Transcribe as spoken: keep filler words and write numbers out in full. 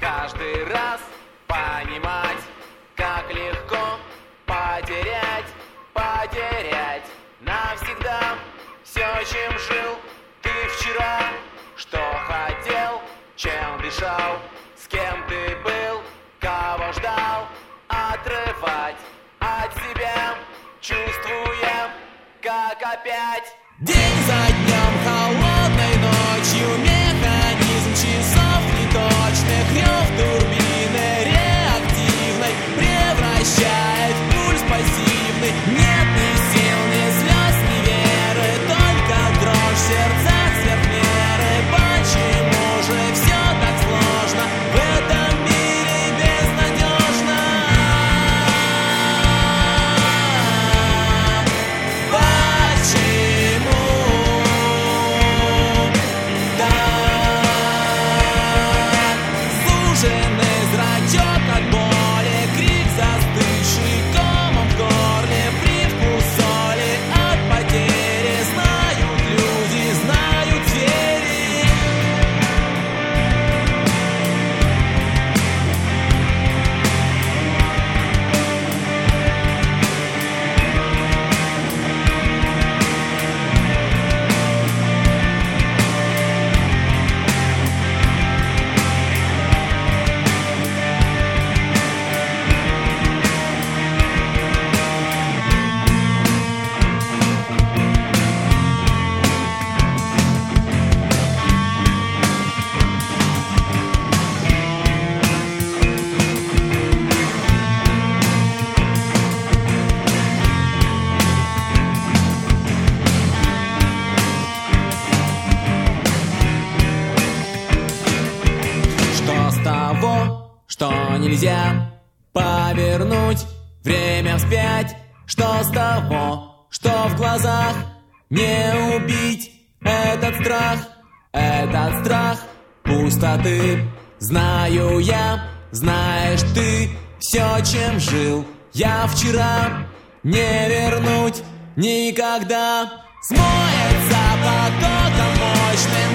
каждый раз понимать, как легко потерять, потерять навсегда все, чем жил ты вчера, что хотел, чем дышал, с кем ты был, кого ждал, отрывать от себя, чувствуя, как опять день за днем, холодной ночью, механизм часов неточных, рев турбины реактивной превращает в пульс пассивный. Нет ни сил, ни слез, ни веры, только дрожь в сердцах сверх меры. Почему же все так сложно в этом мире безнадежно? Почему? Суженный зрачок от боли, крик застывший комом в горле, привкус соли от потери. Знают люди, знают звери. Что с того, что нельзя повернуть время вспять? Что с того, что в глазах не убить этот страх, этот страх пустоты? Знаю я, знаешь ты, все, чем жил я вчера, не вернуть никогда. Смоется потоком мощным